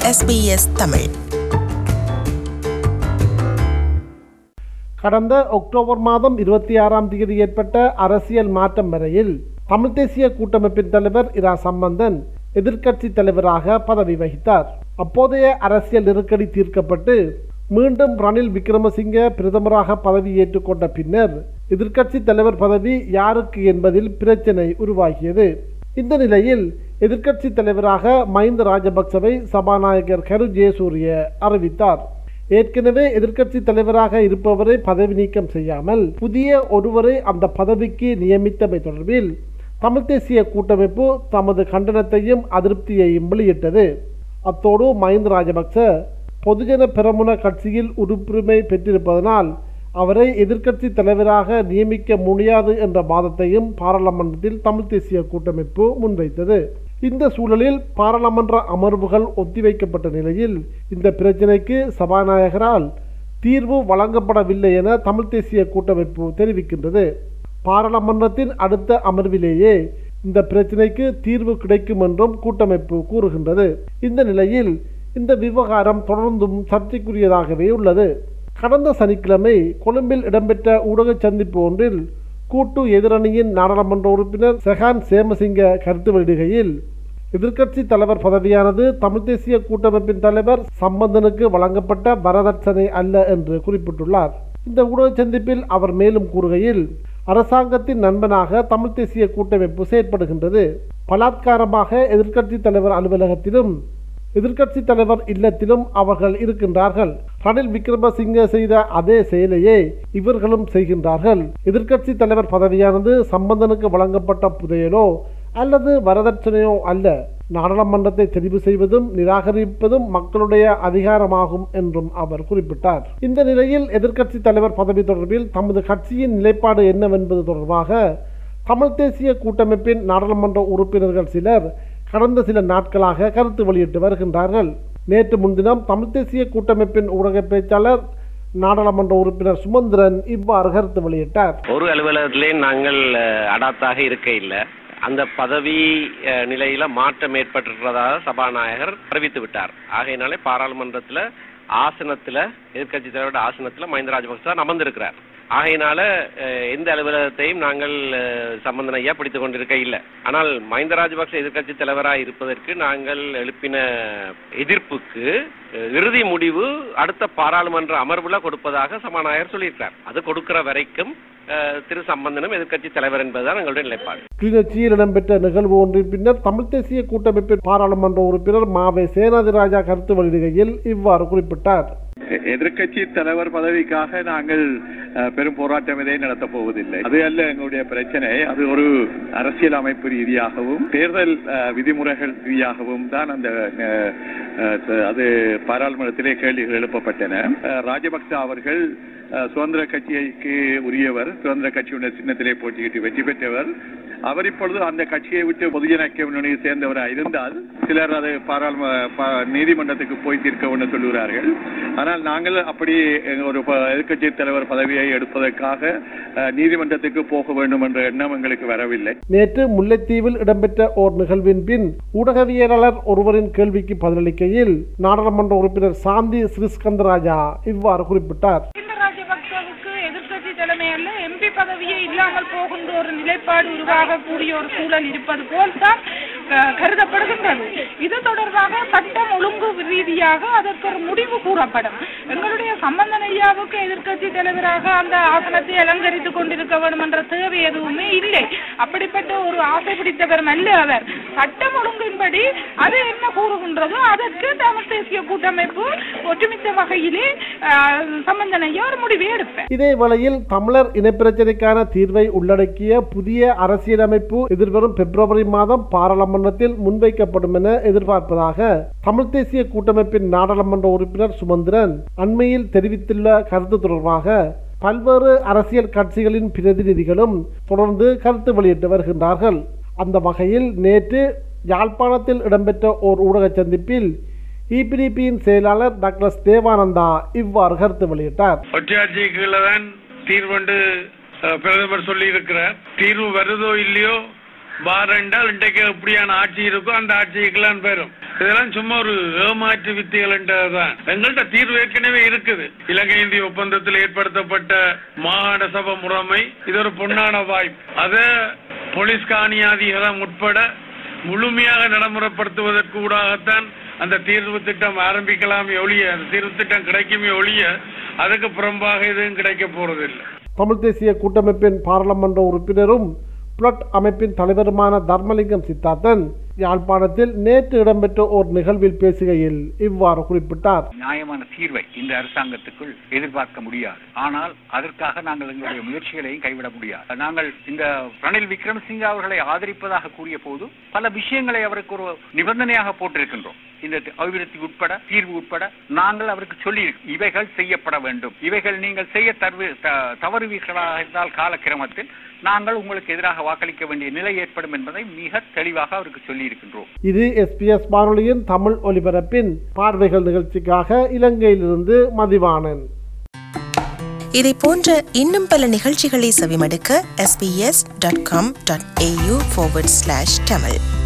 SBS Tamil. கடந்த October மாதம் 26ஆம் தேதி ஏற்பட்ட அரசியல் மாற்றம் வரையில் தமிழ் தேசிய கூட்டமைப்பின் தலைவர் இரா சம்பந்தன் எதிர்க்கட்சி தலைவராக பதவி வகித்தார். அப்போதைய அரசியல் நெருக்கடி தீர்க்கப்பட்டு மீண்டும் ரணில் விக்ரமசிங்க பிரதமராக பதவி ஏற்றுக்கொண்ட பின்னர் எதிர்க்கட்சி தலைவர் பதவி யாருக்கு என்பதில் பிரச்சினை உருவாகியது. இந்த நிலையில் எதிர்க்கட்சி தலைவராக மஹிந்த ராஜபக்சவை சபாநாயகர் கரு ஜெயசூரிய அறிவித்தார். ஏற்கனவே எதிர்க்கட்சி தலைவராக இருப்பவரை பதவி நீக்கம் செய்யாமல் புதிய ஒருவரை அந்த பதவிக்கு நியமித்தமை தொடர்பில் தமிழ் தேசிய கூட்டமைப்பு தமது கண்டனத்தையும் அதிருப்தியையும் வெளியிட்டது. அத்தோடு மஹிந்த ராஜபக்ச பொதுஜன பெரமுன கட்சியில் உறுப்புரிமை பெற்றிருப்பதனால் அவரை எதிர்க்கட்சி தலைவராக நியமிக்க முடியாது என்ற வாதத்தையும் பாராளுமன்றத்தில் தமிழ் தேசிய கூட்டமைப்பு முன்வைத்தது. இந்த சூழலில் பாராளுமன்ற அமர்வுகள் ஒத்திவைக்கப்பட்ட நிலையில் இந்த பிரச்சினைக்கு சபாநாயகரால் தீர்வு வழங்கப்படவில்லை என தமிழ் தேசிய கூட்டமைப்பு தெரிவிக்கின்றது. பாராளுமன்றத்தின் அடுத்த அமர்விலேயே இந்த பிரச்சினைக்கு தீர்வு கிடைக்கும் என்றும் கூட்டமைப்பு கூறுகின்றது. இந்த நிலையில் இந்த விவகாரம் தொடர்ந்தும் சர்ச்சைக்குரியதாகவே உள்ளது. கடந்த சனிக்கிழமை கொழும்பில் இடம்பெற்ற ஊடக சந்திப்பு ஒன்றில் கூட்டு எதிரணியின் நாடாளுமன்ற உறுப்பினர் செஹான் சேமசிங்க கருத்து வெளியிடுகையில் எதிர்க்கட்சி தலைவர் பதவியானது தமிழ் தேசிய கூட்டமைப்பின் தலைவர் சம்பந்தனுக்கு வழங்கப்பட்ட வரதட்சணை அல்ல என்று குறிப்பிட்டுள்ளார். இந்த ஊடக சந்திப்பில் அவர் மேலும் கூறுகையில், அரசாங்கத்தின் நண்பனாக தமிழ் தேசிய கூட்டமைப்பு செயற்படுகின்றது. பலாத்காரமாக எதிர்க்கட்சி தலைவர் அலுவலகத்திலும் எதிர்க்கட்சி தலைவர் இல்லத்திலும் அவர்கள் இருக்கின்றார்கள். ரணில் விக்ரமசிங்க செய்த அதே செயலையே இவர்களும் செய்கின்றார்கள். எதிர்க்கட்சி தலைவர் பதவியானது சம்பந்தனுக்கு வழங்கப்பட்ட புதையலோ அல்லது வரதட்சணையோ அல்ல. நாடாளுமன்றத்தை தெரிவு செய்வதும் நிராகரிப்பதும் மக்களுடைய அதிகாரமாகும் என்றும் அவர் குறிப்பிட்டார். இந்த நிலையில் எதிர்க்கட்சி தலைவர் பதவி தொடர்பில் தமது கட்சியின் நிலைப்பாடு என்னவென்பது தொடர்பாக தமிழ் தேசிய கூட்டமைப்பின் நாடாளுமன்ற உறுப்பினர்கள் சிலர் கடந்த சில நாட்களாக கருத்து வெளியிட்டு வருகின்றார்கள். நேற்று முன்தினம் தமிழ் தேசிய கூட்டமைப்பின் ஊடக பேச்சாளர் நாடாளுமன்ற உறுப்பினர் சுமந்திரன் இவ்வாறு கருத்து வெளியிட்டார். ஒரு அலுவலகத்திலே நாங்கள் அடாத்தாக இருக்க இல்லை. அந்த பதவி நிலையில மாற்றம் ஏற்பட்டிருக்கிறதாக சபாநாயகர் அறிவித்து விட்டார். ஆகையினாலே பாராளுமன்றத்தில் ஆசனத்தில் எதிர்கட்சி தலைவருடைய ஆசனத்தில் மஹிந்த ராஜபக்ச அமர்ந்திருக்கிறார். ஆகையினால எந்த அலுவலகத்தையும் நாங்கள் சம்பந்தன் ஐயா பிடித்துக் கொண்டிருக்க இல்லை. ஆனால் மஹிந்த ராஜபக்ச எதிர்கட்சி தலைவராக இருப்பதற்கு நாங்கள் எழுப்பின எதிர்ப்புக்கு இறுதி முடிவு அடுத்த பாராளுமன்ற அமர்வுல கொடுப்பதாக சபாநாயகர் சொல்லியிருக்கிறார். அது கொடுக்கிற வரைக்கும் திரு சம்பந்தனும் எதிர்கட்சி தலைவர் என்பதுதான் எங்களுடைய நிலைப்பாடு. கிளிநொச்சியில் இடம்பெற்ற நிகழ்வு ஒன்றின் பின்னர் தமிழ் தேசிய கூட்டமைப்பின் பாராளுமன்ற உறுப்பினர் மாவே சேனாதிராஜா கருத்து வெளியிடுகையில் இவ்வாறு குறிப்பிட்டார். எதிர்கட்சி தலைவர் பதவிக்காக நாங்கள் பெரும் போராட்டம் இதை நடத்தப் போவதில்லை. அது அல்ல எங்களுடைய பிரச்சனை. அது ஒரு அரசியல் அமைப்பு ரீதியாகவும் தேர்தல் விதிமுறைகள் ரீதியாகவும் தான் அந்த அது பாராளுமன்றத்திலே கேள்விகள் எழுப்பப்பட்டன. ராஜபக்ச அவர்கள் சுதந்திர கட்சிக்கு உரியவர், சுதந்திர கட்சியுடைய சின்னத்திலே போட்டியிட்டு வெற்றி பெற்றவர். அவர் இப்பொழுது அந்த கட்சியை விட்டு பொதுஜன ஐக்கிய முன்னணியை சேர்ந்தவராக இருந்தால் சிலர் அது நீதிமன்றத்துக்கு போய் தீர்க்க வேண்டும் சொல்லுகிறார்கள். ஆனால் நாங்கள் அப்படி ஒரு எதிர்க்கட்சி தலைவர் பதவியை எடுப்பதற்காக நீதிமன்றத்துக்கு போக வேண்டும் என்ற எண்ணம் எங்களுக்கு வரவில்லை. நேற்று முல்லைத்தீவில் இடம்பெற்ற ஓர் நிகழ்வின் பின் ஊடகவியலாளர் ஒருவரின் கேள்விக்கு பதிலளிக்கையில் நாடாளுமன்ற உறுப்பினர் சாந்தி ஸ்ரீஸ்கந்தராஜா இவ்வாறு குறிப்பிட்டார். எம்பி பதவியே இல்லாமல் போகின்ற ஒரு நிலைப்பாடு உருவாகக்கூடிய ஒரு சூழல் இருப்பது போல் தான் கருதப்படுகின்றது. இது தொடர்பாக சட்டம் ஒழுங்கு ரீதியாக அதற்கு ஒரு முடிவு கூறப்படும். எங்களுடைய சம்பந்தன் ஐயாவுக்கு எதிர்க்கட்சி தலைவராக அந்த ஆசனத்தை அலங்கரித்துக் கொண்டிருக்க வேண்டும் என்ற தேவை எதுவுமே இல்லை. அப்படிப்பட்ட ஒரு ஆசை பிடித்தவர் அல்ல அவர். சட்டம் ஒழுங்கின்படி அது என்ன கூறுகின்றதோ அதற்கு தமிழ் தேசிய கூட்டமைப்பு ஒற்றுமித்த வகையிலே சம்பந்தன் ஐயா ஒரு முடிவை எடுப்பார். இதே வேளையில் தமிழர் இனப்பிரச்சனைக்கான தீர்வை உள்ளடக்கிய புதிய அரசியலமைப்பு எதிர்வரும் பிப்ரவரி மாதம் பாராளுமன்றத்தில் முன்வைக்கப்படும் என எதிர்பார்ப்பதாக தமிழ் தேசிய கூட்டமைப்பின் நாடாளுமன்ற உறுப்பினர் சுமந்திரன் அண்மையில் தெரிவித்துள்ள கருத்து தொடர்பாக பல்வேறு அரசியல் கட்சிகளின் பிரதிநிதிகளும் தொடர்ந்து கருத்து வெளியிட்டு வருகின்றார்கள். அந்த வகையில் நேற்று யாழ்ப்பாணத்தில் இடம்பெற்ற ஓர் ஊடக சந்திப்பில் இபிடிபியின் செயலாளர் டாக்டர் தேவானந்தா இவ்வாறு கருத்து வெளியிட்டார். தீர்வு பிரதமர் சொல்லி இருக்கிறார். தீர்வு வருதோ இல்லையோ பார் என்றால் இன்றைக்கு எப்படியான ஆட்சி இருக்கோ அந்த ஆட்சிக்கெல்லாம் பெறும். இதெல்லாம் சும்மா ஒரு ஏமாற்று வித்திகள் என்றதுதான். எங்கள்கிட்ட தீர்வு ஏற்கனவே இருக்குது. இலங்கை இந்திய ஒப்பந்தத்தில் ஏற்படுத்தப்பட்ட மாகாண சபை முறைமை இது ஒரு பொன்னான வாய்ப்பு. அதை போலீஸ் காணியாதிகாரம் உட்பட முழுமையாக நடைமுறைப்படுத்துவதற்கு ஊடாகத்தான் அந்த தீர்வு திட்டம் ஆரம்பிக்கலாமே ஒழிய, அந்த தீர்வு திட்டம் கிடைக்குமே ஒழிய அதுக்கு புறம்பாக எதுவும் கிடைக்க போறதில்லை. தமிழ் தேசிய கூட்டமைப்பின் பாராளுமன்ற உறுப்பினரும் புளட் அமைப்பின் தலைவருமான தர்மலிங்கம் சித்தார்த்தன் யாழ்ப்பாணத்தில் நேற்று இடம்பெற்ற ஒரு நிகழ்வில் பேசுகையில் இவ்வாறு குறிப்பிட்டார். நியாயமான தீர்வை இந்த அரசாங்கத்துக்குள் எதிர்பார்க்க முடியாது. ஆனால் அதற்காக நாங்கள் எங்களுடைய முயற்சிகளையும் கைவிட முடியாது. நாங்கள் இந்த ரணில் விக்ரமசிங்கே அவர்களை ஆதரிப்பதாக கூறிய போது பல விஷயங்களை அவருக்கு ஒரு நிபந்தனையாக போட்டிருக்கின்றோம். இந்த அபிவிருத்தி உட்பட தீர்வு உட்பட நாங்கள் அவருக்கு சொல்லி இவைகள் செய்யப்பட வேண்டும், இவைகள் நீங்கள் செய்ய தவறுவீர்களாக இருந்தால் காலக்கிரமத்தில் நாங்கள் உங்களுக்கு எதிராக வாக்களிக்க வேண்டிய நிலை ஏற்படும் என்பதை மிக தெளிவாக அவருக்கு சொல்லி இருக்கின்றோம். இது SBS வானொலியின் தமிழ் ஒலிபரப்பின் பார்வைகள் நிகழ்ச்சிக்காக இலங்கையிலிருந்து மதிவாணன். இதை போன்ற இன்னும் பல நிகழ்ச்சிகளை செவிமடுக்க sbs.com.au/tamil